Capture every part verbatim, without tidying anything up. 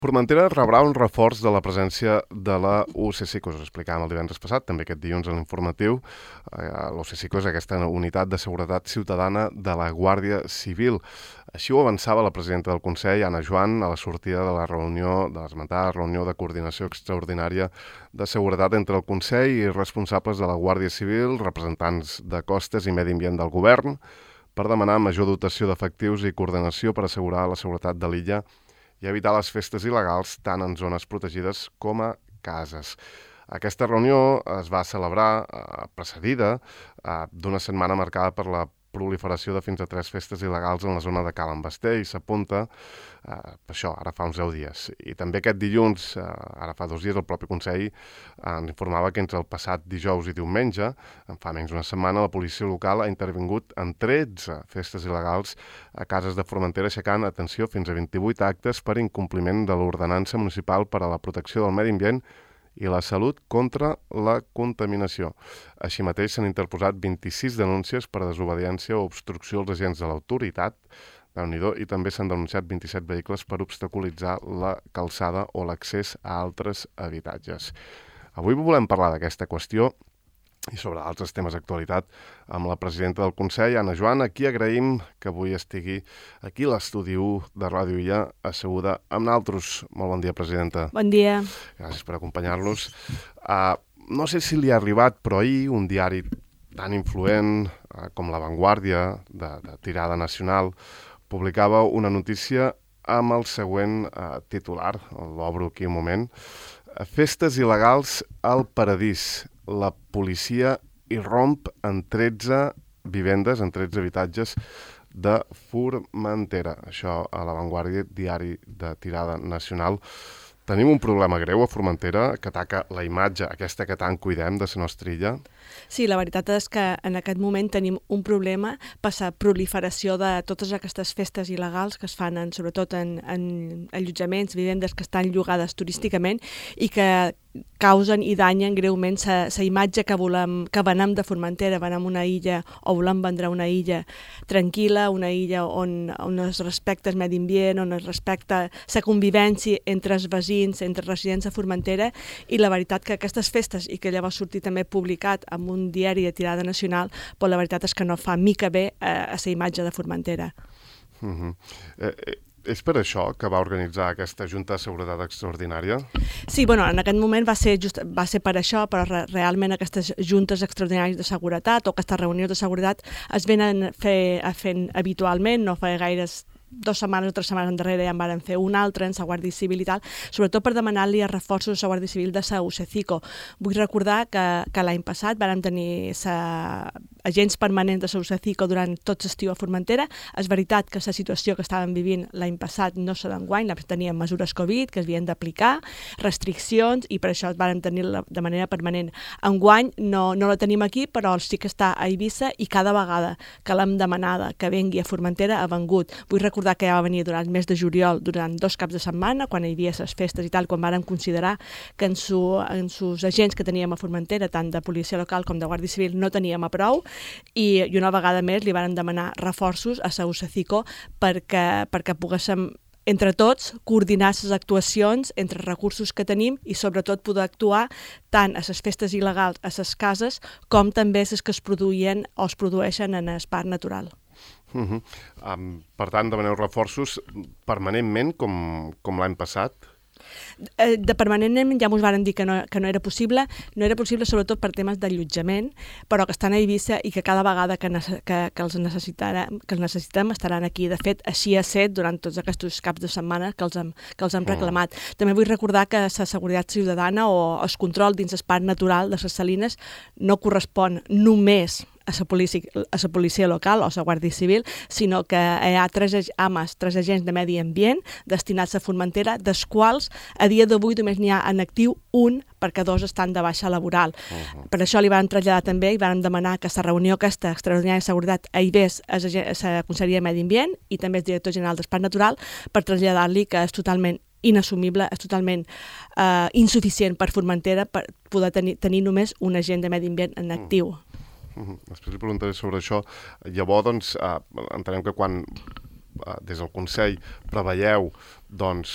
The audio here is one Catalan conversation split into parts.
Formentera rebrà un reforç de la presència de la U C Cicos. Ho explicàvem el divendres passat, també aquest dilluns en l'informatiu. L'U C Cicos és aquesta unitat de seguretat ciutadana de la Guàrdia Civil. Així ho avançava la presidenta del Consell, Anna Joan, a la sortida de la reunió, de l'esmentada reunió de coordinació extraordinària de seguretat entre el Consell i responsables de la Guàrdia Civil, representants de Costes i Medi Ambient del Govern, per demanar major dotació d'efectius i coordinació per assegurar la seguretat de l'illa i evitar les festes il·legals tant en zones protegides com a cases. Aquesta reunió es va celebrar eh, precedida eh, d'una setmana marcada per la proliferació de fins a tres festes il·legals en la zona de Cal Basté i s'apunta eh, per això, ara fa uns deu dies. I també aquest dilluns, eh, ara fa dos dies, el propi Consell eh, ens informava que entre el passat dijous i diumenge, en fa menys una setmana, la policia local ha intervingut en tretze festes il·legals a cases de Formentera, aixecant, atenció, fins a vint-i-vuit actes per incompliment de l'ordenança municipal per a la protecció del medi ambient i la salut contra la contaminació. Així mateix s'han interposat vint-i-sis denúncies per desobediència o obstrucció als agents de l'autoritat, Déu-n'hi-do, i també s'han denunciat vint-i-set vehicles per obstaculitzar la calçada o l'accés a altres habitatges. Avui volem parlar d'aquesta qüestió i sobre altres temes d'actualitat amb la presidenta del Consell, Anna Joan, a qui agraïm que avui estigui aquí a l'estudi u de Ràdio Illa, asseguda amb nosaltres. Molt bon dia, presidenta. Bon dia. Gràcies per acompanyar-nos. Uh, no sé si li ha arribat, però ahir un diari tan influent uh, com La Vanguardia, de, de tirada nacional, publicava una notícia amb el següent uh, titular, l'obro aquí un moment. Festes il·legals al paradís. La policia irromp en tretze vivendes, en tretze habitatges de Formentera. Això a La Vanguardia, diari de tirada nacional. Tenim un problema greu a Formentera que ataca la imatge, aquesta que tant cuidem de la nostra illa. Sí, la veritat és que en aquest moment tenim un problema per la proliferació de totes aquestes festes il·legals que es fan en, sobretot en, en allotjaments, vivendes que estan llogades turísticament i que causen i danyen greument la imatge que volem, que venem de Formentera, venem una illa o volem vendre una illa tranquil·la, una illa on, on es respecta el medi ambient, on es respecta la convivència entre els veïns, entre residents de Formentera, i la veritat que aquestes festes, i que llavors sortir també publicat amb un diari de tirada nacional, però la veritat és que no fa mica bé a, a la imatge de Formentera. Uh-huh. eh, eh. És per això que va organitzar aquesta Junta de Seguretat Extraordinària? Sí, bueno, en aquest moment va ser, just, va ser per això, però re, realment aquestes juntes extraordinàries de seguretat o aquestes reunions de seguretat es venen fer, fent habitualment, no fa gaires dues setmanes o tres setmanes endarrere ja en van fer una altra en la Guàrdia Civil i tal, sobretot per demanar-li els reforços a la Guàrdia Civil de la U C Cico. Vull recordar que, que l'any passat vam tenir sa, agents permanents de la U C Cico durant tot l'estiu a Formentera. És veritat que la situació que estàvem vivint l'any passat no serà d'enguany, teníem mesures Covid que es havien d'aplicar, restriccions, i per això vam tenir de manera permanent. Enguany no, no la tenim aquí, però sí que està a Eivissa i cada vegada que l'hem demanada que vengui a Formentera ha vengut. Vull recordar que ja va venir durant el mes de juliol, durant dos caps de setmana, quan hi havia les festes i tal, quan vàrem considerar que en, su, en sus agents que teníem a Formentera, tant de policia local com de Guàrdia Civil, no teníem a prou, i, i una vegada més li varen demanar reforços a la U C Cico perquè, perquè poguéssim entre tots, coordinar les actuacions entre els recursos que tenim i sobretot poder actuar tant a les festes il·legals a les cases com també les que es produïen o es produeixen en el parc natural. Uh-huh. Um, per tant, demaneu reforços permanentment com, com l'any passat? De permanentment ja ens van dir que no, que no era possible, no era possible sobretot per temes d'allotjament, però que estan a Eivissa i que cada vegada que, que, que, els que els necessitem estaran aquí. De fet, així ha estat durant tots aquests caps de setmana que els hem, que els hem reclamat. Mm. També vull recordar que la seguretat ciutadana o el control dins el parc natural de les Salines no correspon només a la policia, a la policia local o a la Guàrdia Civil, sinó que hi ha tres ames, tres agents de medi ambient destinats a Formentera, dels quals a dia d'avui només n'hi ha en actiu un perquè dos estan de baixa laboral. Uh-huh. Per això li van traslladar també i van demanar que la reunió aquesta extraordinària de seguretat hi vés a la Conselleria de Medi Ambient i també el director general del Parc Natural per traslladar-li que és totalment inassumible, és totalment eh, insuficient per Formentera per poder tenir, tenir només un agent de medi ambient en actiu. Uh-huh. Uh-huh. Després li preguntaré sobre això. Llavors, doncs, eh, entenem que quan eh, des del Consell preveieu doncs,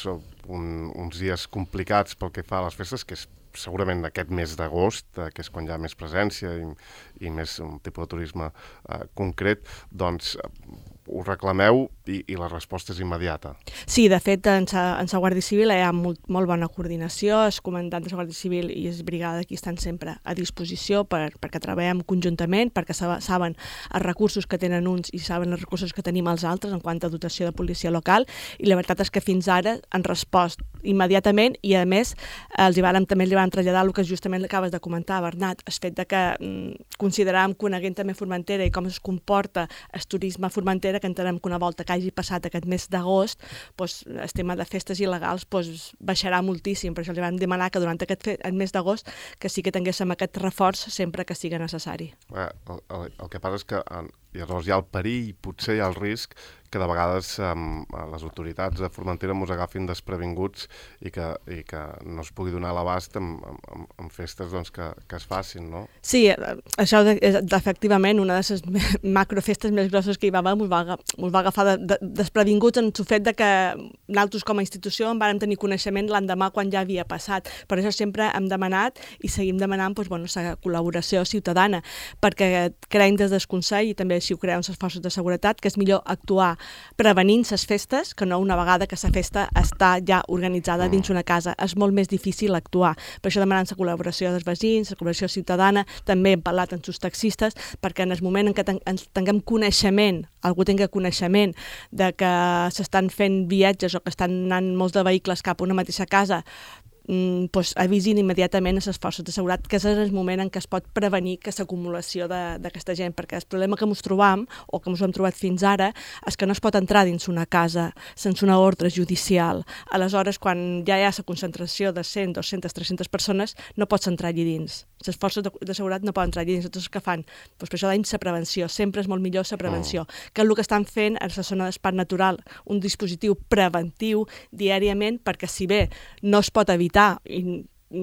un, uns dies complicats pel que fa a les festes, que és segurament aquest mes d'agost, eh, que és quan hi ha més presència i, i més un tipus de turisme eh, concret, doncs eh, ho reclameu i, i la resposta és immediata. Sí, de fet, en sa, en sa Guàrdia Civil hi ha molt, molt bona coordinació, els comandants de la Guàrdia Civil i els brigada aquí estan sempre a disposició per, perquè treballem conjuntament, perquè saben els recursos que tenen uns i saben els recursos que tenim els altres en quant a dotació de policia local, i la veritat és que fins ara han respost immediatament i, a més, els hi vàrem, també li vam traslladar el que justament acabes de comentar, Bernat, el fet de que mm, consideràvem, coneguent també Formentera i com es comporta el turisme a Formentera, que entenem que una volta que hagi passat aquest mes d'agost, doncs, el tema de festes il·legals doncs, baixarà moltíssim. Per això li vam demanar que durant aquest fe- el mes d'agost que sí que tinguéssim aquest reforç sempre que sigui necessari. Eh, el, el, el que passa és que eh, llavors hi ha el perill, potser hi ha el risc que de vegades eh, les autoritats de Formentera mos agafin desprevinguts i que, i que no es pugui donar l'abast en, en, en festes doncs, que, que es facin, no? Sí, això és efectivament una de les macrofestes més grosses que hi va haver, ens va, ens va agafar de, de, desprevinguts en el fet de que nosaltres com a institució en vàrem tenir coneixement l'endemà quan ja havia passat. Per això sempre hem demanat i seguim demanant doncs, bueno, la col·laboració ciutadana, perquè creiem des del Consell i també així ho creuen les forces de seguretat que és millor actuar prevenint les festes que no una vegada que la festa està ja organitzada dins una casa. És molt més difícil actuar. Per això demanant la col·laboració dels veïns, la col·laboració ciutadana, també hem parlat amb els taxistes, perquè en el moment en què ten ens tinguem coneixement, algú tingui coneixement de que s'estan fent viatges o que estan anant molts de vehicles cap a una mateixa casa, Mm, pues, avisin immediatament a les forces de seguretat, que és el moment en què es pot prevenir que l'acumulació d'aquesta gent, perquè el problema que ens trobam, o que ens hem trobat fins ara, és que no es pot entrar dins una casa sense una ordre judicial. Aleshores, quan ja hi ha la concentració de cent, dues-centes, tres-centes persones, no pots entrar allí dins. Les forces de, de seguretat no poden entrar allí dins. Llavors, què fan? Pues per això dèiem la prevenció. Sempre és molt millor la prevenció. Mm. Que és el que estan fent a la zona d'espai natural, un dispositiu preventiu diàriament, perquè si bé no es pot evitar i,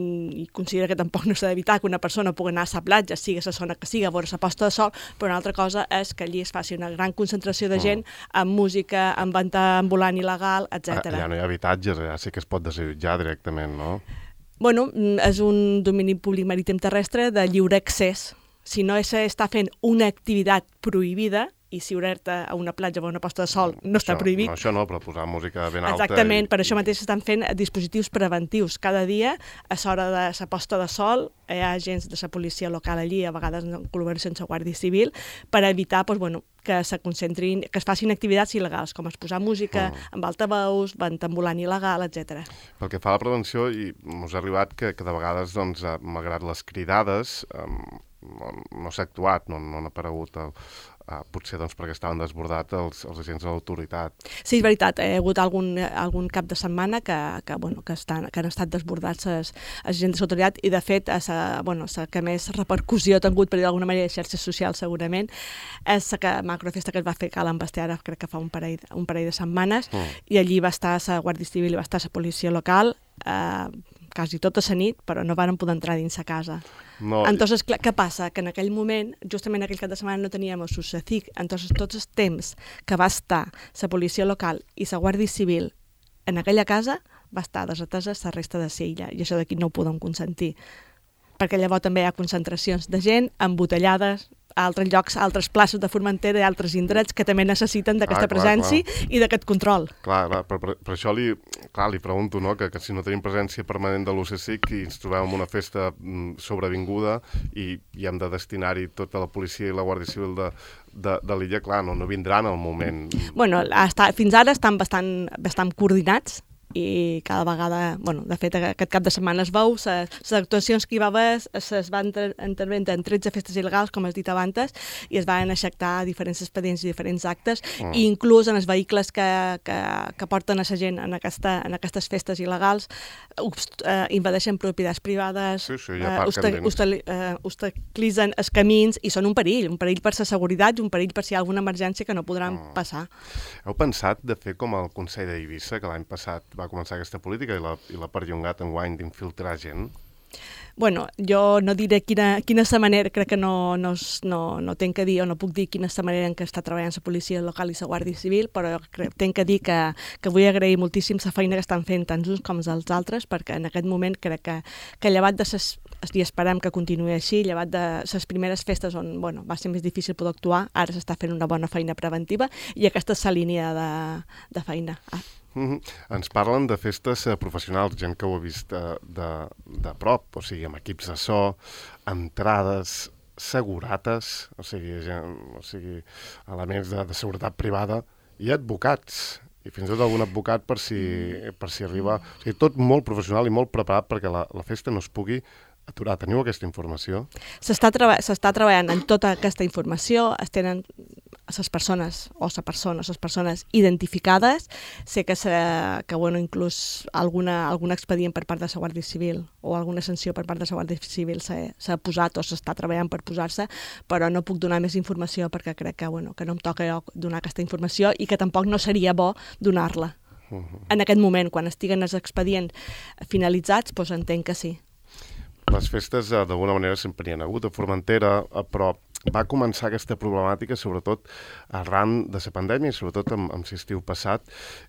i considera que tampoc no s'ha d'evitar que una persona pugui anar a la platja, sigui a la zona que sigui, a veure la posta de sol, però una altra cosa és que allí es faci una gran concentració de gent amb música, amb venda ambulant il·legal, etcètera. Ja no hi ha habitatges, ja sí que es pot desallotjar directament, no? Bueno, és un domini públic marítim terrestre de lliure accés. Si no s'està fent una activitat prohibida, i si obrir-te a una platja o a una posta de sol no està això, prohibit. No, això no, però posar música ben alta... Exactament, i, per això mateix estan fent dispositius preventius. Cada dia, a l'hora de la posta de sol, hi ha agents de la policia local allí, a vegades en col·laboració amb la Guàrdia Civil, per evitar doncs, bueno, que se concentrin, que es facin activitats il·legals, com es posar música mm. amb altaveus, venda ambulant il·legal, etcètera. Pel que fa a la prevenció, i ens ha arribat que, que de vegades, doncs, malgrat les cridades, eh, no, no s'ha actuat, no, no han aparegut el, Uh, potser doncs, perquè estaven desbordats els, els agents de l'autoritat. Sí, és veritat, hi ha hagut algun, algun cap de setmana que, que, bueno, que, estan, que han estat desbordats els agents de l'autoritat i, de fet, la bueno, que més repercussió ha tingut, per dir d'alguna manera, xarxes socials, segurament, és la macrofesta que es va fer a l'Embastera, crec que fa un parell, un parell de setmanes, mm. i allí va estar la Guàrdia Civil i va estar la policia local, eh, quasi tota la nit, però no van poder entrar dins la casa. No, entonces, clar, què passa? Que en aquell moment, justament aquell cap de setmana, no teníem el S U S C I C, entonces tots els temps que va estar la policia local i la Guàrdia Civil en aquella casa va estar desatesa la resta de l'illa, i això d'aquí no ho podem consentir. Perquè llavors també hi ha concentracions de gent embotellades a altres llocs, a altres places de Formentera i altres indrets que també necessiten d'aquesta ah, presència clar. I d'aquest control. Clar, clar per, per, per això li, clar, li pregunto, no?, que, que si no tenim presència permanent de l'U C C I C i ens trobem en una festa mm, sobrevinguda i, i hem de destinar-hi tota la policia i la Guàrdia Civil de, de, de l'illa, clar, no, no vindran al moment. Bueno, està, fins ara estan bastant, bastant coordinats, i cada vegada, bueno, de fet aquest cap de setmana es veu, les actuacions que hi va haver es van intervenir en tretze festes il·legals, com has dit abans, i es van aixectar diferents expedients i diferents actes, mm. i inclús en els vehicles que, que, que porten a la gent en, aquesta, en aquestes festes il·legals, uh, invadeixen propietats privades, sí, sí, ja uh, obstaculitzen els camins, i són un perill, un perill per la seguretat i un perill per si hi ha alguna emergència que no podran mm. passar. Heu pensat de fer com el Consell d'Eivissa, que l'any passat va començar aquesta política i l'ha, i l'ha perllongat enguany d'infiltrar gent? Bueno, jo no diré quina, quina és la manera, crec que no, no, no, no tenc que dir o no puc dir quina és la manera en què està treballant la policia local i la Guàrdia Civil, però crec, tenc que dir que, que vull agrair moltíssim la feina que estan fent tant uns com els altres, perquè en aquest moment crec que, que llevat de ses, i esperem que continuï així, llevat de les primeres festes on bueno, va ser més difícil poder actuar, ara s'està fent una bona feina preventiva i aquesta és la línia de, de feina. Ah. Mm-hmm. Ens parlen de festes eh, professionals, gent que ho ha vist de, de, de prop, o sigui, amb equips de so, entrades, segurates, o sigui, gent, o sigui elements de, de seguretat privada i advocats, i fins i tot algun advocat per si, per si arriba... O sigui, tot molt professional i molt preparat perquè la, la festa no es pugui aturar. Teniu aquesta informació? S'està treba s'està treballant en tota aquesta informació, es tenen les persones, o la persona, les persones identificades. Sé que, que bueno, inclús alguna, algun expedient per part de la Guàrdia Civil o alguna sanció per part de la Guàrdia Civil s'ha posat o s'està treballant per posar-se, però no puc donar més informació perquè crec que, bueno, que no em toca donar aquesta informació i que tampoc no seria bo donar-la. Uh-huh. En aquest moment, quan estiguen els expedients finalitzats, doncs entenc que sí. Les festes d'alguna manera sempre hi ha hagut a Formentera, però va començar aquesta problemàtica sobretot arran de la pandèmia i sobretot amb, amb l'estiu passat.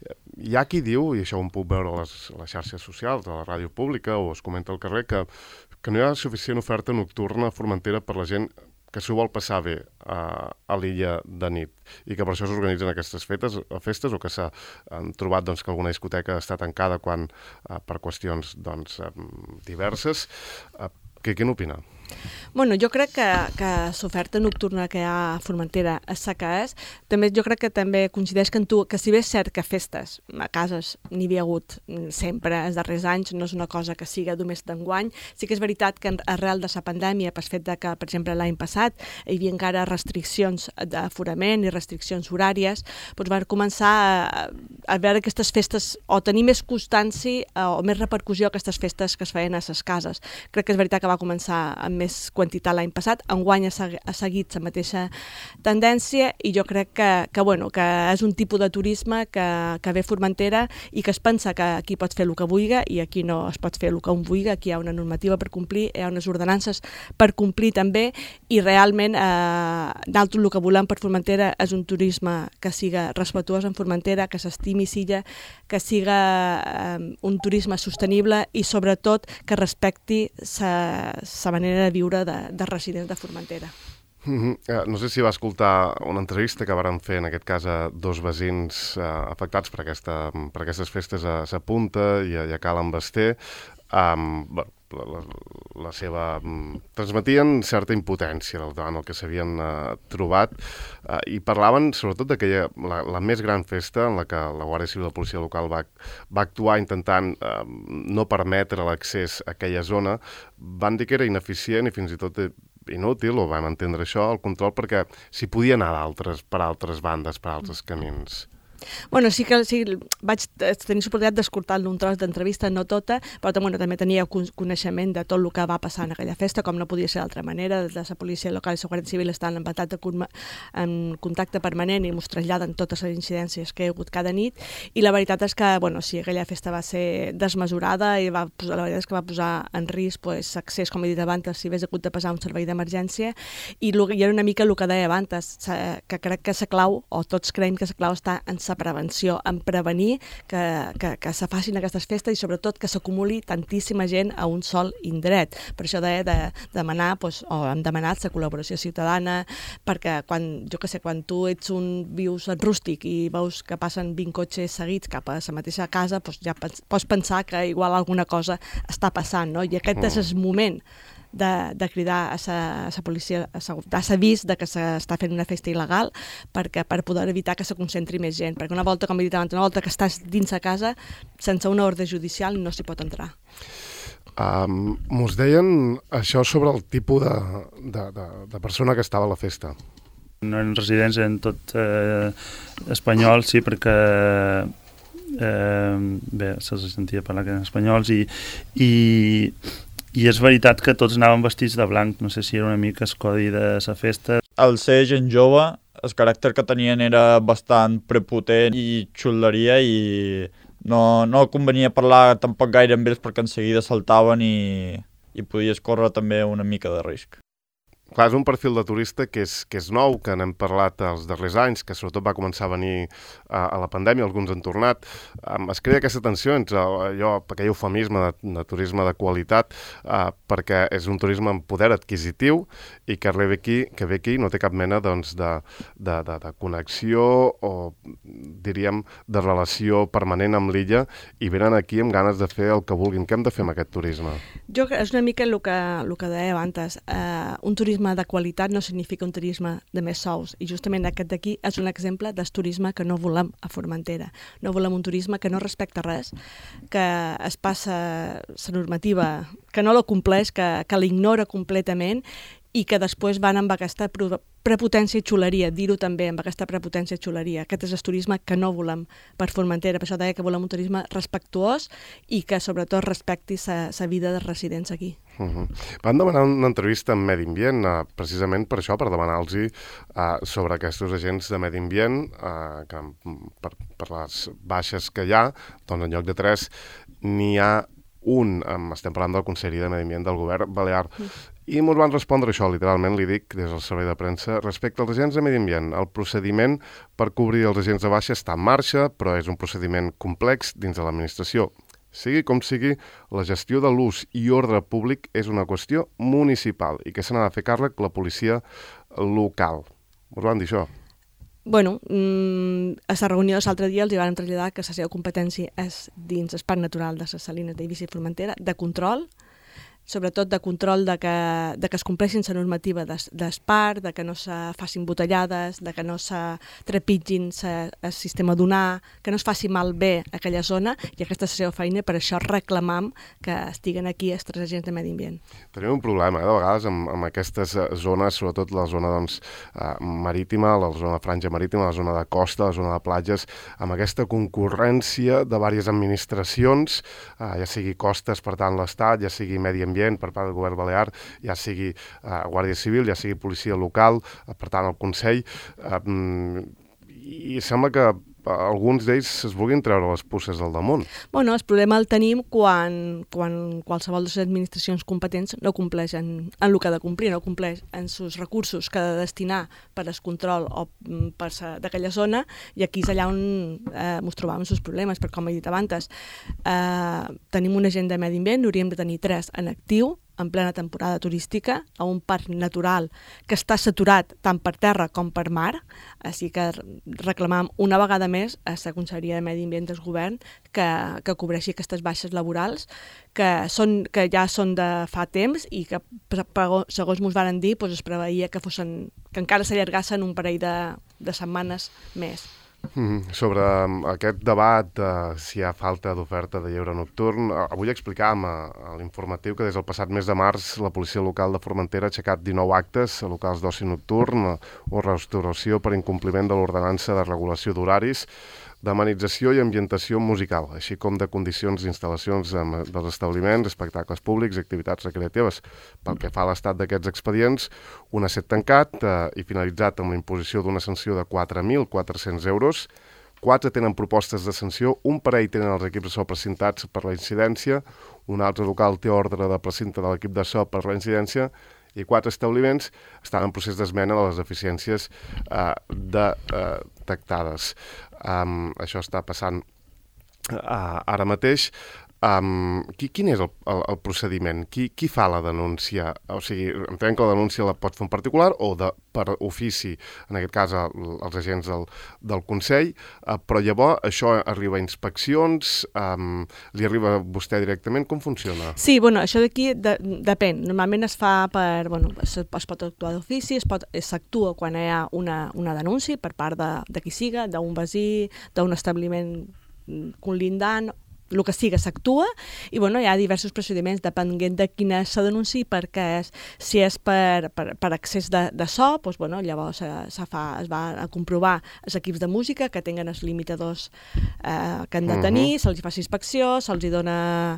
Hi ha qui diu, i això ho puc veure a les, a les xarxes socials, a la ràdio pública o es comenta al carrer, que, que no hi ha suficient oferta nocturna a Formentera per la gent que s'ho vol passar bé a, a l'illa de nit i que per això s'organitzen aquestes festes, festes o que s'han trobat doncs, que alguna discoteca està tancada quan, eh, per qüestions doncs, diverses. Eh, què, què n'opina? Bueno, jo crec que, que l'oferta nocturna que hi ha a Formentera és la que és. També jo crec que també coincideix que en tu, que si bé és cert que festes a cases n'hi havia hagut sempre els darrers anys, no és una cosa que siga només d'enguany, sí que és veritat que arrel de la pandèmia, pel fet de que, per exemple, l'any passat hi havia encara restriccions d'aforament i restriccions horàries, doncs van començar a, a veure aquestes festes o tenir més constància o més repercussió aquestes festes que es feien a les cases. Crec que és veritat que va començar amb més quantitat l'any passat, enguany ha seguit la mateixa tendència i jo crec que, que, bueno, que és un tipus de turisme que, que ve a Formentera i que es pensa que aquí pots fer el que vulgui i aquí no es pot fer el que un vulgui, aquí hi ha una normativa per complir, hi ha unes ordenances per complir també i realment eh, nosaltres el que volem per Formentera és un turisme que siga respetuós en Formentera, que s'estimi Silla, que siga eh, un turisme sostenible i sobretot que respecti la manera de viure de, de residents de Formentera. Mm-hmm. No sé si va escoltar una entrevista que varen fer, en aquest cas, a dos veïns eh, afectats per, aquesta, per aquestes festes a Sa Punta i a, i a Calen Basté. Um, la, la, la seva... Um, transmetien certa impotència davant el que s'havien uh, trobat uh, i parlaven sobretot d'aquella, la, la més gran festa en la que la Guàrdia Civil i la policia local va, va actuar intentant uh, no permetre l'accés a aquella zona. Van dir que era ineficient i fins i tot inútil, o vam entendre això, el control, perquè s'hi podia anar d'altres, per altres bandes, per altres camins. Bueno, sí que sí, vaig tenir l'oportunitat d'escoltar-lo un tros d'entrevista, no tota, però bueno, també tenia coneixement de tot el que va passar en aquella festa, com no podia ser d'altra manera. De la policia local i la Guàrdia Civil estan en, en contacte permanent i ens traslladen totes les incidències que hi ha hagut cada nit, i la veritat és que, bueno, sí, aquella festa va ser desmesurada i va posar, la veritat és que va posar en risc pues, l'accés, com he dit abans, si hagués hagut de passar un servei d'emergència, i, i era una mica el que deia abans, que crec que la clau, o tots creiem que la clau està en la prevenció, en prevenir que, que, que se facin aquestes festes i sobretot que s'acumuli tantíssima gent a un sol indret. Per això deia de, de demanar, doncs, o hem demanat la col·laboració ciutadana, perquè quan, jo que sé, quan tu ets un vius en rústic i veus que passen vint cotxes seguits cap a la mateixa casa, doncs ja pots pensar que igual alguna cosa està passant, no? I aquest mm. és el moment De, de cridar a la policia, a l'avís de que s'està fent una festa il·legal perquè, per poder evitar que se concentri més gent, perquè una volta, com he dit abans, una volta que estàs dins a casa, sense una ordre judicial no s'hi pot entrar. Um, mos deien això sobre el tipus de, de, de, de persona que estava a la festa. No eren residents, en tot eh, espanyol, sí, perquè eh, bé, se'ls sentia parlar que eren espanyols i, i I és veritat que tots anaven vestits de blanc, no sé si era una mica el codi de la festa. Al ser gent jove, el caràcter que tenien era bastant prepotent i xuleria i no, no convenia parlar tampoc gaire amb ells perquè en seguida saltaven i, i podies córrer també una mica de risc. Clar, és un perfil de turista que és, que és nou, que n'hem parlat els darrers anys, que sobretot va començar a venir a, a la pandèmia, alguns han tornat. Um, es crea aquesta tensió entre allò, aquell eufemisme de, de turisme de qualitat, uh, perquè és un turisme amb poder adquisitiu i que arriba aquí, que ve aquí no té cap mena doncs, de, de, de, de connexió o, diríem, de relació permanent amb l'illa i venen aquí amb ganes de fer el que vulguin. Què hem de fer amb aquest turisme? Jo crec que és una mica el que, el que deia abans. Uh, un turisme de qualitat no significa un turisme de més sous i justament aquest d'aquí és un exemple del turisme que no volem a Formentera. No volem un turisme que no respecta res, que es passa la normativa, que no la compleix, que, que l'ignora completament i que després van amb aquesta prepotència i xuleria, dir-ho també, amb aquesta prepotència i xuleria. Aquest és el turisme que no volem per Formentera. Per això deia que volem un turisme respectuós i que sobretot respecti la vida dels residents aquí. Uh -huh. Van demanar una entrevista amb Medi Ambient, uh, precisament per això, per demanar-los uh, sobre aquests agents de Medi Ambient, uh, que per, per les baixes que hi ha, doncs en lloc de tres n'hi ha un, um, estem parlant del Consell de Medi Ambient del govern balear, uh -huh. I ens van respondre això, literalment, li dic, des del servei de premsa, respecte als agents de Medi Ambient. El procediment per cobrir els agents de baixa està en marxa, però és un procediment complex dins de l'administració. Sigui com sigui, la gestió de l'ús i ordre públic és una qüestió municipal i que se n'ha de fer càrrec la policia local. Us van dir això? Bueno, mmm, a la reunió de l'altre dia els hi van traslladar que la seva competència és dins el Parc Natural de les Salines d'Eivissa i Formentera, de control, sobretot de control de que, de que es compleixin la normativa del de parc, de que no se facin botellades, de que no se trepitgin sa, el sistema d'unar, que no es faci mal bé a aquella zona, i aquesta és la seva feina, per això reclamam que estiguen aquí els tres agents de Medi Ambient. Tenim un problema, eh, de vegades, amb, amb aquestes zones, sobretot la zona doncs, eh, marítima, la zona de franja marítima, la zona de costa, la zona de platges, amb aquesta concurrència de diverses administracions, eh, ja sigui costes, per tant, l'Estat, ja sigui Medi Ambient, per part del govern balear, ja sigui eh, Guàrdia Civil, ja sigui policia local, eh, per tant el Consell, eh, i sembla que alguns d'ells es vulguin treure les puces del damunt. Bueno, el problema el tenim quan, quan qualsevol de les administracions competents no compleix en, en el que ha de complir, no compleix en els recursos que ha de destinar per al control o per d'aquella zona, i aquí és allà on eh, ens trobam els problemes, perquè com he dit abans, eh, tenim un agent de Medi Ambient, hauríem de tenir tres en actiu, en plena temporada turística, a un parc natural que està saturat tant per terra com per mar, així que reclamam una vegada més a la Conselleria de Medi Ambient del Govern que, que cobreixi aquestes baixes laborals que, són, que ja són de fa temps i que, segons ens van dir, doncs es preveia que, fossin, que encara s'allargassen un parell de, de setmanes més. Mm, sobre aquest debat de si hi ha falta d'oferta de lleure nocturn, avui explicàvem a, a l'informatiu que des del passat mes de març la policia local de Formentera ha aixecat dinou actes a locals d'oci nocturn o restauració per incompliment de l'ordenança de regulació d'horaris, d'amenització i ambientació musical, així com de condicions d'instal·lacions dels establiments, espectacles públics i activitats recreatives. Pel que fa a l'estat d'aquests expedients, un ha estat tancat eh, i finalitzat amb la imposició d'una sanció de quatre mil quatre-cents euros, quatre tenen propostes de sanció, un parell tenen els equips de so precintats per la incidència, un altre local té ordre de precinte de l'equip de so per la incidència, i quatre establiments estan en procés d'esmena de les deficiències eh, detectades. Um, això està passant uh, ara mateix. Um, qui, quin és el, el, el procediment? Qui, qui fa la denúncia? O sigui, entenc que la denúncia la pot fer un particular o de, per ofici, en aquest cas el, els agents del, del Consell, uh, però llavors això arriba a inspeccions, um, li arriba a vostè directament, com funciona? Sí, bueno, això d'aquí de, depèn. Normalment es fa per, bueno, es, es pot actuar d'ofici, es pot s'actua quan hi ha una, una denúncia per part de, de qui siga, d'un veí, d'un establiment conlindant, el que siga s'actua, i bueno, hi ha diversos procediments depenent de quina se denunciï, perquè és, si és per, per, per accés de, de so, doncs, bueno, llavors se, se fa, es va a comprovar els equips de música que tenguen els limitadors eh, que han de tenir, uh-huh. se'ls fa inspecció, se'ls dona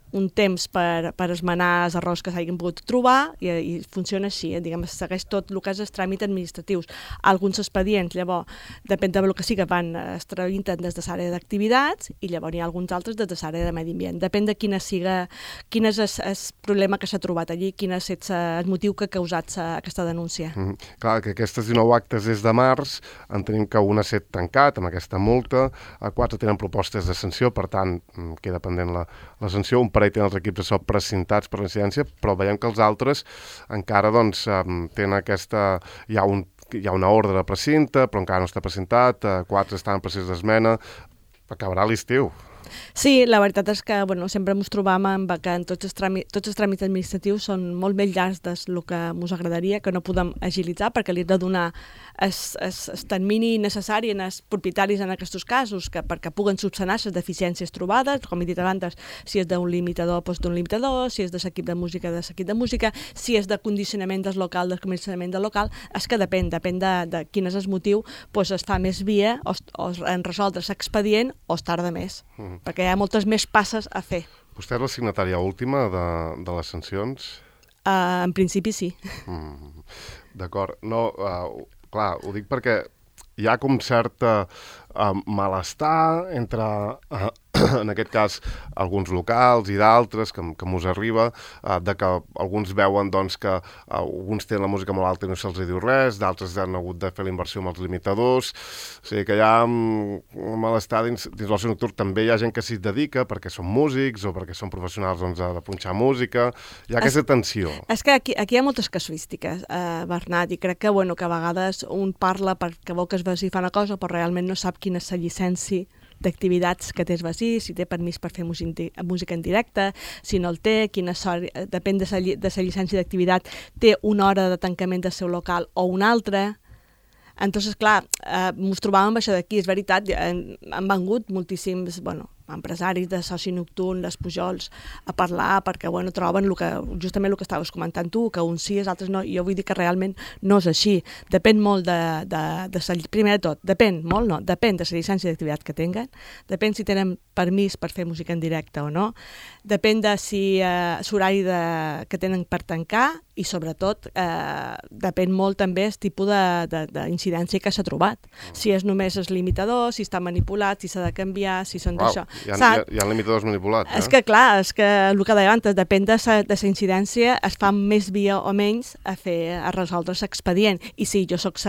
un temps per, per esmenar els errors que s'hagin pogut trobar i, i funciona així, eh? Diguem, segueix tot el que és els tràmits administratius. Alguns expedients, llavors, depèn del que sí que van es tramiten des de l'àrea d'activitats i llavors hi ha alguns altres des de l'àrea de medi ambient. Depèn de quina siga, quin és el, el problema que s'ha trobat allí, quin és el motiu que ha causat aquesta denúncia. Mm -hmm. Clar, que aquestes dinou actes des de març, entenem que un ha estat tancat amb aquesta multa, quatre tenen propostes de sanció, per tant, queda pendent la, la sanció, un parell tenen els equips de so precintats per la incidència, però veiem que els altres encara doncs, tenen aquesta... Hi ha, un, hi ha una ordre de precinte, però encara no està precintat, quatre estan en procés d'esmena, acabarà l'estiu. Sí, la veritat és que bueno, sempre ens trobam amb que en tots els, tràmits, tots els tràmits administratius són molt més llargs del que ens agradaria, que no podem agilitzar perquè li hem de donar el termini necessari als propietaris en aquests casos que, perquè puguen subsanar les deficiències trobades, com he dit abans, si és d'un limitador, doncs d'un limitador, si és de l'equip de música, de l'equip de música, si és de condicionament del local, del condicionament del local, és que depèn, depèn de, de quin és el motiu, doncs es fa més via o, o en resoldre l'expedient o es tarda més. Mm. Perquè hi ha moltes més passes a fer. Vostè és la signatària última de, de les sancions? Uh, en principi sí. Mm, d'acord. No, uh, clar, ho dic perquè hi ha com certa uh, malestar entre, uh, en aquest cas, alguns locals i d'altres que, que mos arriba, uh, de que alguns veuen doncs, que uh, alguns tenen la música molt alta i no se'ls diu res, d'altres han hagut de fer la inversió amb els limitadors, o sigui que hi ha um, un malestar dins, dins l'oci nocturn. També hi ha gent que s'hi dedica perquè són músics o perquè són professionals doncs, de punxar música, hi ha aquesta tensió. És que aquí, aquí hi ha moltes casuístiques, eh, Bernat, i crec que, bueno, que a vegades un parla perquè vol que es vegi fa una cosa, però realment no sap quina és la llicència d'activitats que té el vecí, si té permís per fer música en directe, si no el té, quina sort, depèn de la, de la llicència d'activitat, té una hora de tancament del seu local o una altra. Entonces, clar, eh, ens trobàvem amb això d'aquí, és veritat, han, han vengut moltíssims, bueno, empresaris de soci nocturn, les Pujols, a parlar perquè bueno, troben el que, justament el que estaves comentant tu, que uns sí, els altres no, i jo vull dir que realment no és així. Depèn molt de, de, de sa, primer de tot, depèn molt, no, depèn de la llicència d'activitat que tinguen, depèn si tenen permís per fer música en directe o no, depèn de si eh, l'horari que tenen per tancar i sobretot eh, depèn molt també el tipus d'incidència que s'ha trobat. Si és només el limitador, si està manipulat, si s'ha de canviar, si són wow. d'això. Hi ha, hi, ha, hi ha limitadors manipulats, eh? És que clar, és que el que deia abans, depèn de la incidència, es fa més via o menys a fer a resoldre l'expedient. I sí, jo sóc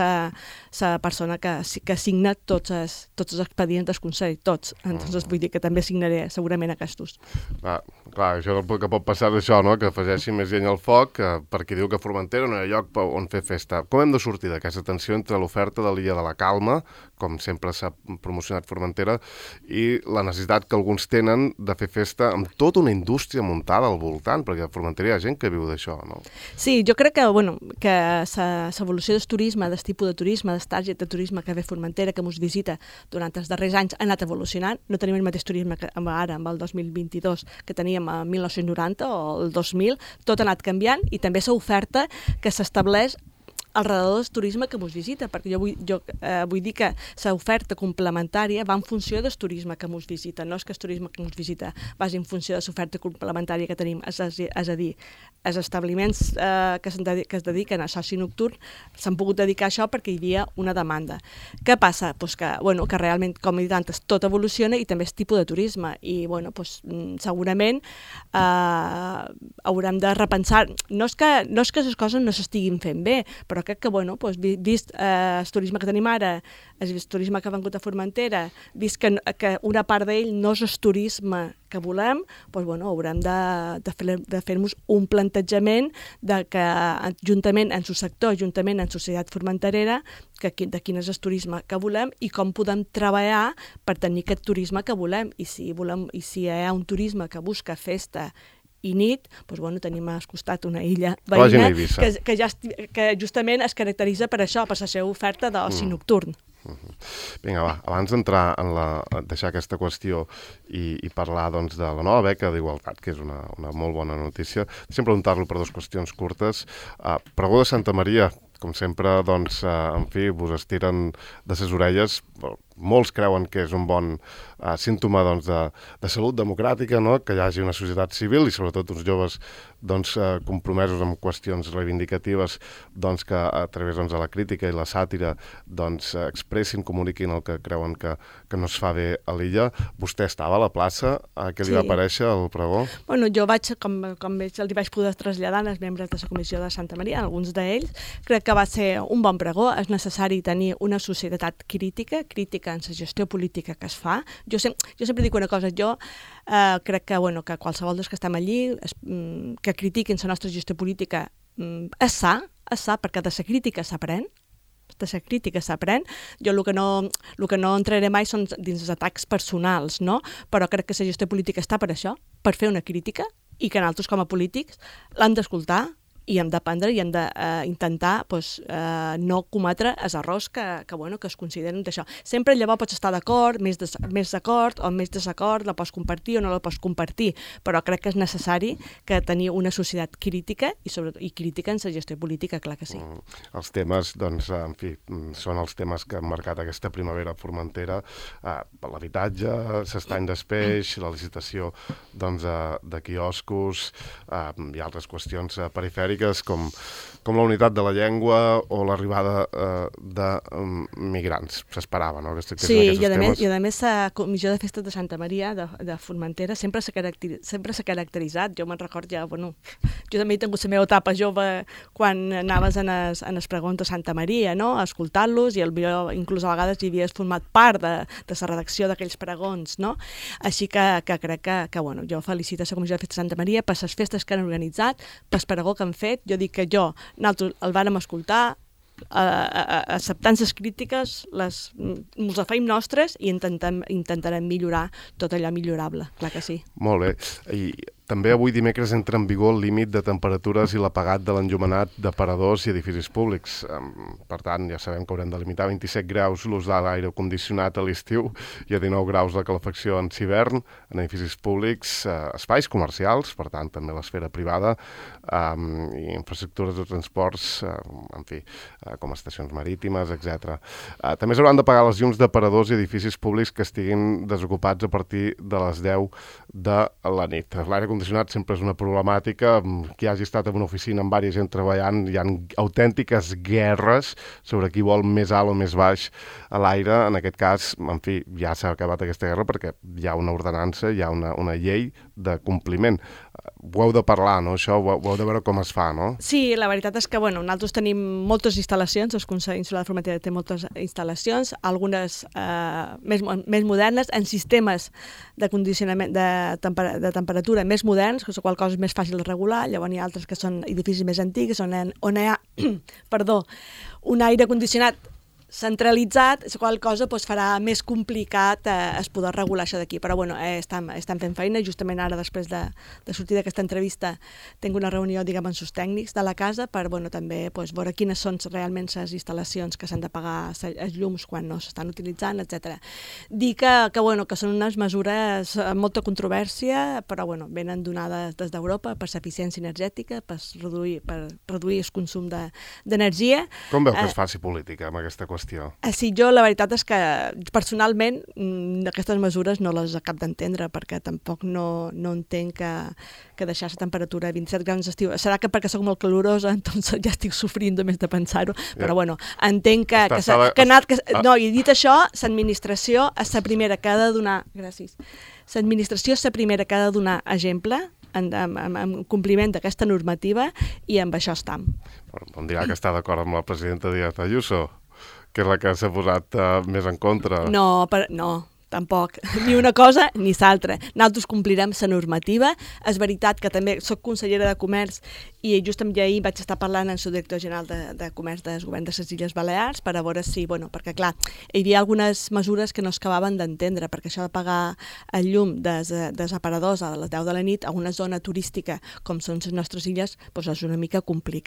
la persona que, que signa tots els, tots els expedients del Consell, tots. Entonces vull dir que també signaré segurament aquests. Clar, clar, això que pot passar d'això, no? Que afegeixi més llenya al foc, que, perquè diu que a Formentera no hi ha lloc on fer festa. Com hem de sortir d'aquesta tensió entre l'oferta de l'Illa de la Calma, com sempre s'ha promocionat Formentera, i la necessitat que alguns tenen de fer festa amb tota una indústria muntada al voltant, perquè a Formentera hi ha gent que viu d'això, no? Sí, jo crec que, bueno, que l'evolució del turisme, del tipus de turisme, del target de turisme que ve Formentera, que ens visita durant els darrers anys, ha anat evolucionant. No tenim el mateix turisme que ara, amb el dos mil vint-i-dos, que teníem a mil nou-cents noranta o el dos mil, tot ha anat canviant i també l'oferta que s'estableix alrededor del turisme que ens visita, perquè jo vull, jo, eh, vull dir que l'oferta complementària va en funció del turisme que ens visita, no és que el turisme que ens visita vagi en funció de l'oferta complementària que tenim, és, és a dir, els establiments eh, que, que es dediquen a soci nocturn s'han pogut dedicar a això perquè hi havia una demanda. Què passa? Pues que, bueno, que realment, com he dit antes, tot evoluciona i també és tipus de turisme i bueno, pues, segurament eh, haurem de repensar, no és que, no és que les coses no s'estiguin fent bé, però crec que, bueno, doncs, vist eh, el turisme que tenim ara, el turisme que ha vengut a Formentera, vist que, que una part d'ell no és el turisme que volem, doncs, bueno, haurem de, de, fer, de fer-nos un plantejament de que, juntament en el sector, juntament en la societat formenterera, que, de quin és el turisme que volem i com podem treballar per tenir aquest turisme que volem. I si, volem, i si hi ha un turisme que busca festa i nit, doncs, bueno, tenim al costat una illa veïna que, que, ja, que justament es caracteritza per això, per la seva oferta d'oci mm. nocturn. Mm-hmm. Vinga, va, abans d'entrar en la, deixar aquesta qüestió i, i parlar doncs, de la nova beca d'igualtat, que és una, una molt bona notícia, deixem preguntar-lo per dues qüestions curtes. Uh, Pregó de Santa Maria, com sempre, doncs, uh, en fi, vos estiren de ses orelles, molts creuen que és un bon uh, símptoma doncs, de, de salut democràtica, no? Que hi hagi una societat civil i sobretot uns joves doncs, uh, compromesos amb qüestions reivindicatives doncs, que a través doncs, de la crítica i la sàtira doncs, expressin, comuniquin el que creuen que, que no es fa bé a l'illa. Vostè estava a la plaça, uh, què li sí. va aparèixer al pregó? Bueno, jo vaig, com, com veig, els vaig poder traslladar als membres de la Comissió de Santa Maria, alguns d'ells. Crec que va ser un bon pregó. És necessari tenir una societat crítica, crítica en la gestió política que es fa. Jo, sem jo sempre dic una cosa, jo eh, crec que, bueno, que qualsevol dels que estem allí, es, mm, que critiquin la nostra gestió política, mm, és sa, és sa, perquè de la crítica s'aprèn, de la crítica s'aprèn. Jo el que, no, el que no entraré mai són dins els atacs personals, no? Però crec que la gestió política està per això, per fer una crítica, i que nosaltres com a polítics l'hem d'escoltar, i hem d'aprendre i hem d'intentar pues, eh, no cometre els errors que, que, bueno, que es consideren d'això. Sempre llavors pots estar d'acord, més, des, més d'acord o més desacord, la pots compartir o no la pots compartir, però crec que és necessari que tenir una societat crítica i, sobretot, i crítica en la gestió política, clar que sí. Mm, els temes, doncs, en fi, són els temes que han marcat aquesta primavera a Formentera, eh, l'habitatge, l'estany d'espeix, la licitació doncs, de, de quioscos eh, i altres qüestions eh, perifèriques com, com la unitat de la llengua o l'arribada eh, de um, migrants. S'esperava, no?, que es tractés sí, d'aquests i a temes. Més, i a més la Comissió de Festes de Santa Maria de, de Formentera sempre s'ha caracteri caracteritzat. Jo me'n record ja, bueno, jo també he tingut la meva etapa jove quan anaves en els, en els pregons de Santa Maria, no?, a escoltar-los, i el, inclús a vegades hi havies format part de, de la redacció d'aquells pregons, no? Així que, que crec que, que bueno, jo felicito la Comissió de Festes de Santa Maria per les festes que han organitzat, pel pregó que han fet. Jo dic que jo, nosaltres el vàrem escoltar, eh, eh, acceptant les crítiques, les, ens les feim nostres i intentem, intentarem millorar tot allò millorable, clar que sí. Molt bé. I també avui dimecres entra en vigor el límit de temperatures i l'apagat de l'enllumenat d'aparadors i edificis públics. Per tant, ja sabem que haurem de limitar a vint-i-set graus l'ús de l'aire condicionat a l'estiu i a dinou graus la calefacció en hivern en edificis públics, eh, espais comercials, per tant, també l'esfera privada, eh, i infraestructures de transports, eh, en fi, eh, com estacions marítimes, etcètera. Eh, també s'hauran de pagar les llums d'aparadors i edificis públics que estiguin desocupats a partir de les deu de la nit. L'aire condicionat sempre és una problemàtica. Qui hagi estat en una oficina amb diversa gent treballant, hi ha autèntiques guerres sobre qui vol més alt o més baix a l'aire. En aquest cas, en fi, ja s'ha acabat aquesta guerra perquè hi ha una ordenança, hi ha una, una llei de compliment. Ho heu de parlar, no? Això ho, ho heu de veure com es fa, no? Sí, la veritat és que, bueno, nosaltres tenim moltes instal·lacions, el Consell Insular de Formentera té moltes instal·lacions, algunes eh, més, més modernes, en sistemes de condicionament de, temper de temperatura més moderns, que és qual cosa és més fàcil de regular. Llavors hi ha altres que són edificis més antics, on, on hi ha perdó, un aire condicionat centralitzat, la qual cosa pues, farà més complicat eh, es poder regular això d'aquí. Però bueno, eh, estem, estem fent feina. Justament ara, després de, de sortir d'aquesta entrevista, tinc una reunió, diguem, amb els tècnics de la casa per bueno, també pues, veure quines són realment les instal·lacions que s'han de pagar els llums quan no s'estan utilitzant, etcètera. Dir que, que, bueno, que són unes mesures amb molta controvèrsia, però bueno, venen donades des d'Europa per l'eficiència energètica, per reduir, per reduir el consum d'energia. De, Com veu que es faci política amb aquesta qüestió? Sí, jo la veritat és que personalment aquestes mesures no les acabo d'entendre perquè tampoc no, no entenc que, que deixar la temperatura a vint-i-set graus d'estiu. Serà que perquè soc molt calorosa, doncs ja estic sofrint només de pensar-ho, però bueno, entenc que... que, que, que, anat, que no, i dit això, l'administració és la primera que ha de donar... Gràcies. L'administració és la primera que ha de donar exemple en, en, en, en compliment d'aquesta normativa i amb això estam. Em dirà que està d'acord amb la presidenta Díaz Ayuso, que és la que s'ha posat uh, més en contra. No, per, no, tampoc. Ni una cosa ni l'altra. Nosaltres complirem la normativa. És veritat que també soc consellera de Comerç i justament ahir vaig estar parlant amb el director general de, de Comerç del govern de les Illes Balears per a veure si, bueno, perquè clar, hi havia algunes mesures que no es acabaven d'entendre, perquè això de pagar el llum des, des aparadors a les deu de la nit a una zona turística com són les nostres illes, doncs és una mica complicat.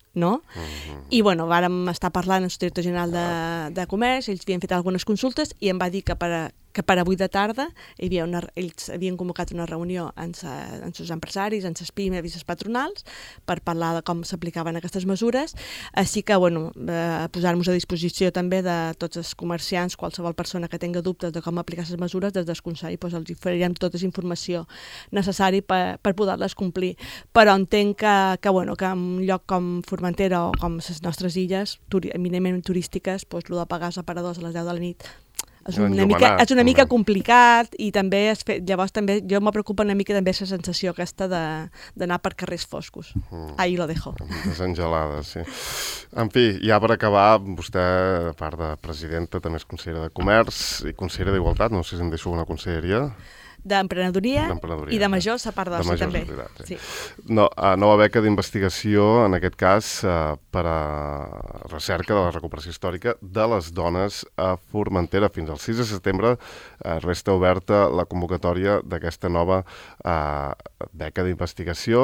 no? Mm-hmm. I, bueno, vàrem estar parlant amb el director general de, de Comerç, ells havien fet algunes consultes i em va dir que per, a, que per avui de tarda hi havia una, ells havien convocat una reunió amb, sa, amb els empresaris, amb les pimes i les patronals per parlar de com s'aplicaven aquestes mesures, així que, bueno, eh, posar-nos a disposició també de tots els comerciants, qualsevol persona que tenga dubtes de com aplicar les mesures, des del Consell doncs els oferirem tota la informació necessària per, per poder-les complir. Però entenc que, que, bueno, que en un lloc com Formentera o com les nostres illes, turi, eminentment turístiques, doncs, el de pagar els aparadors a les deu de la nit és una, mica, és una mica complicat i també, es fe, llavors també jo me preocupa una mica també la sensació aquesta d'anar per carrers foscos. Mm. Ahí lo dejo. Desengelades, sí. En fi, ja per acabar, vostè, a part de presidenta, també és consellera de Comerç i consellera d'Igualtat, no sé si em deixo una conselleria. D'emprenedoria i de majors a part d'oci també. Sí. No, uh, nova beca d'investigació, en aquest cas, uh, per a recerca de la recuperació històrica de les dones a Formentera. Fins al sis de setembre uh, resta oberta la convocatòria d'aquesta nova uh, beca d'investigació,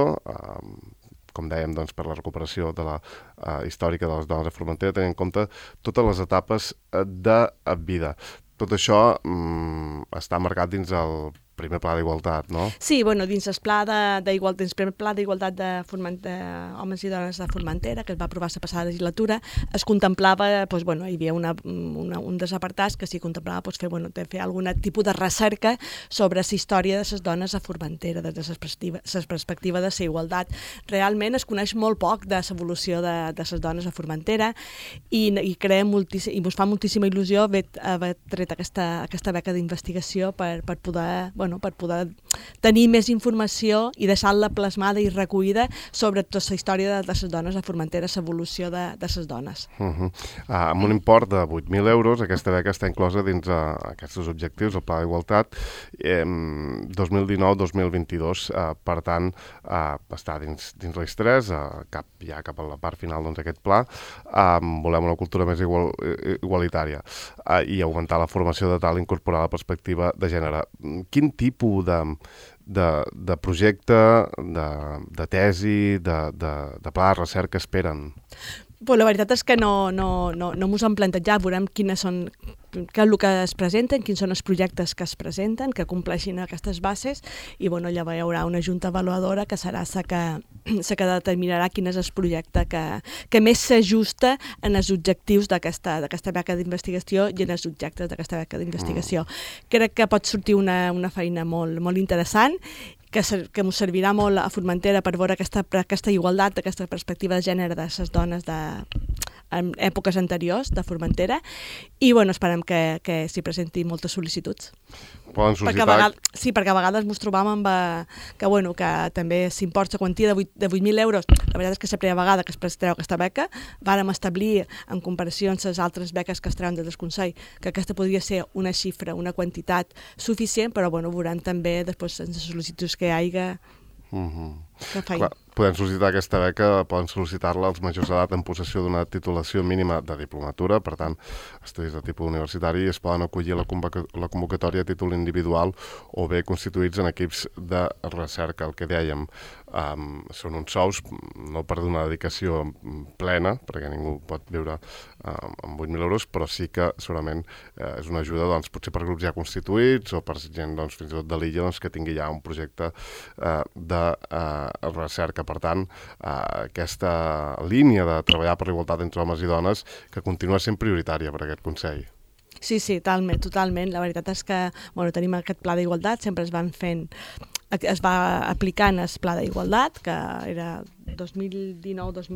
uh, com dèiem, doncs, per la recuperació de la uh, històrica de les dones a Formentera, tenint en compte totes les etapes de vida. Tot això mm, està marcat dins el primer pla d'igualtat, no? Sí, bueno, dins el pla d'igualtat, dins el primer pla d'igualtat de, de homes i dones de Formentera, que es va aprovar la passada legislatura, es contemplava, doncs, bueno, hi havia una, una, un dels apartats que s'hi contemplava doncs, fer, bueno, fer algun tipus de recerca sobre la història de les dones a Formentera, des de la perspectiva, perspectiva de la igualtat. Realment es coneix molt poc de l'evolució de, de les dones a Formentera i, i, crea moltíssim, i ens fa moltíssima il·lusió haver, haver tret aquesta, aquesta beca d'investigació per, per poder... Bueno, per poder tenir més informació i deixar-la plasmada i recollida sobre tota la història de, de les dones a Formentera, l'evolució de, de les dones. Uh -huh. uh, amb un import de vuit mil euros, aquesta beca està inclosa dins uh, aquests objectius, el Pla d'Igualtat, eh, dos mil dinou dos mil vint-i-dos. Uh, per tant, uh, està dins, dins l'eix tres, uh, cap, ja cap a la part final doncs, aquest pla. Uh, volem una cultura més igual, igualitària uh, i augmentar la formació de tal, incorporar la perspectiva de gènere. Quin tipus de, de, de projecte, de, de tesi, de, de, de pla de recerca esperen? Pues la veritat és que no, no, no, no m'ho hem plantejat, veurem quines són, què és el que es presenten, quins són els projectes que es presenten, que compleixin aquestes bases i bueno, llavors hi haurà una junta avaluadora que serà la que, que determinarà quin és el projecte que, que més s'ajusta en els objectius d'aquesta beca d'investigació i en els objectes d'aquesta beca d'investigació. Mm. Crec que pot sortir una, una feina molt, molt interessant que, que ens servirà molt a Formentera per veure aquesta, aquesta igualtat, aquesta perspectiva de gènere de les dones de, en èpoques anteriors de Formentera i bueno, esperem que, que s'hi presenti moltes sol·licituds. Poden sol·licitar... Perquè a vegades, sí, perquè a vegades ens trobàvem amb, que, bueno, que també s'import la quantia de vuit mil euros. La veritat és que la primera vegada que es treu aquesta beca vàrem establir, en comparació amb les altres beques que es treuen des del Consell, que aquesta podria ser una xifra, una quantitat suficient, però bueno, veurem també després les sol·licituds que hi hagi uh-huh. que feien. Clar, podem sol·licitar aquesta beca, poden sol·licitar-la als majors d'edat en possessió d'una titulació mínima de diplomatura, per tant, estudis de tipus universitari, es poden acollir a la, la convocatòria a títol individual o bé constituïts en equips de recerca. El que dèiem, um, són uns sous, no per donar dedicació plena, perquè ningú pot viure um, amb vuit mil euros, però sí que segurament eh, és una ajuda, doncs, potser per grups ja constituïts o per gent, doncs, fins i tot de l'illa, doncs, que tingui ja un projecte eh, de eh, recerca. Per tant, eh, aquesta línia de treballar per l'igualtat entre homes i dones que continua sent prioritària per aquest Consell. Sí, sí, totalment, totalment. La veritat és que bueno, tenim aquest pla d'igualtat, sempre es van fent, es va aplicant el pla d'igualtat, que era dos mil dinou dos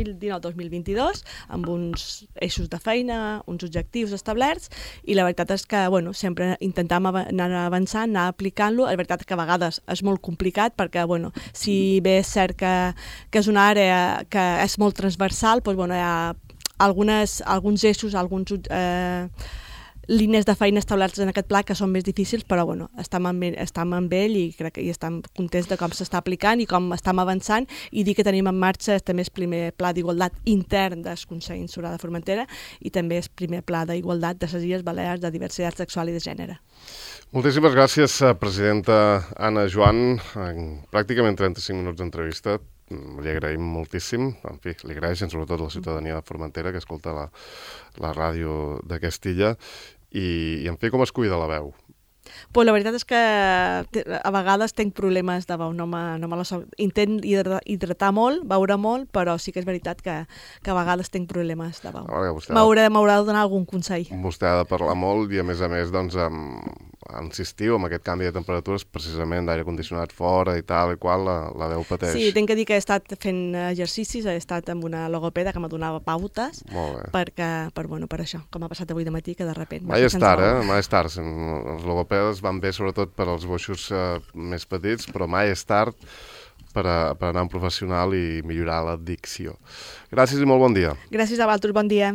mil vint-i-dos, amb uns eixos de feina, uns objectius establerts, i la veritat és que bueno, sempre intentam anar avançant, anar aplicant-lo. La veritat és que a vegades és molt complicat, perquè bueno, si bé és cert que, que és una àrea que és molt transversal, doncs, bueno, hi ha algunes, alguns eixos, alguns... Eh, línies de feina establertes en aquest pla que són més difícils, però bueno, estem amb ell, estem amb ell i crec que hi estem contents de com s'està aplicant i com estem avançant, i dir que tenim en marxa també el primer pla d'igualtat intern del Consell Insular de Formentera i també el primer pla d'igualtat de les Illes Balears de diversitat sexual i de gènere. Moltíssimes gràcies, presidenta Anna Joan. En pràcticament trenta-cinc minuts d'entrevista. li agraïm moltíssim, en fi, li agraeixen sobretot la ciutadania de Formentera que escolta la, la ràdio de Castilla i, i en fi, com es cuida la veu? Pues la veritat és que a vegades tenc problemes de veu, no me, no me la so... intent hidratar molt, beure molt, però sí que és veritat que, que a vegades tinc problemes de veu. M'haurà de donar algun consell. Vostè ha de parlar molt i a més a més doncs, amb, insistiu en aquest canvi de temperatures, precisament d'aire condicionat fora i tal i qual, la, la veu pateix. Sí, tinc que dir que he estat fent exercicis, he estat amb una logopeda que me donava pautes, perquè, per, bueno, per això, com ha passat avui de matí, que de repent... Mai és tard, eh? Mai és tard. Els logopedes van bé sobretot per als boixos eh, més petits, però mai és tard per, a, per anar a un professional i millorar la dicció. Gràcies i molt bon dia. Gràcies a vosaltres, bon dia.